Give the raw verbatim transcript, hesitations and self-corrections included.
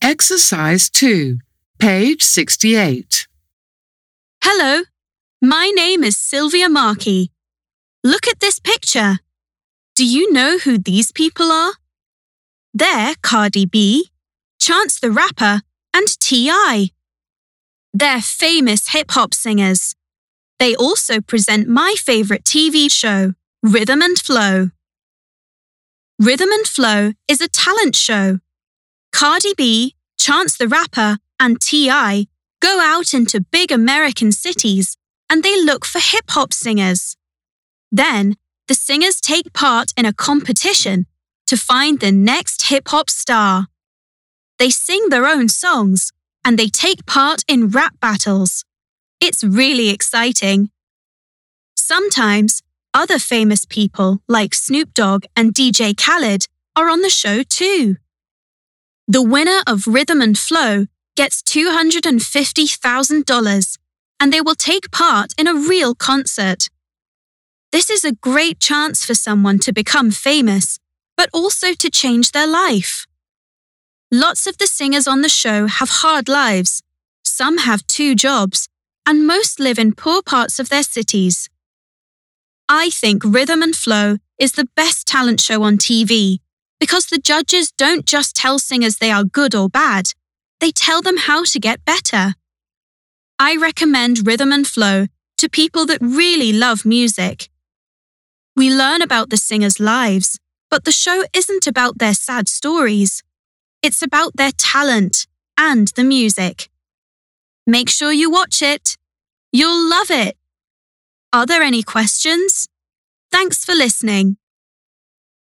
Exercise two, page sixty-eight. Hello, my name is Sylvia Markey. Look at this picture. Do you know who these people are? They're Cardi B, Chance the Rapper, and T I. They're famous hip-hop singers. They also present my favorite T V show, Rhythm and Flow. Rhythm and Flow is a talent show. Cardi B, Chance the Rapper, and T I go out into big American cities and they look for hip-hop singers. Then, the singers take part in a competition to find the next hip-hop star. They sing their own songs and they take part in rap battles. It's really exciting. Sometimes, other famous people like Snoop Dogg and D J Khaled are on the show too. The winner of Rhythm and Flow gets two hundred fifty thousand dollars and they will take part in a real concert. This is a great chance for someone to become famous, but also to change their life. Lots of the singers on the show have hard lives. Some have two jobs, and most live in poor parts of their cities. I think Rhythm and Flow is the best talent show on T V because the judges don't just tell singers they are good or bad, they tell them how to get better. I recommend Rhythm and Flow to people that really love music. We learn about the singers' lives, but the show isn't about their sad stories. It's about their talent and the music. Make sure you watch it. You'll love it. Are there any questions? Thanks for listening.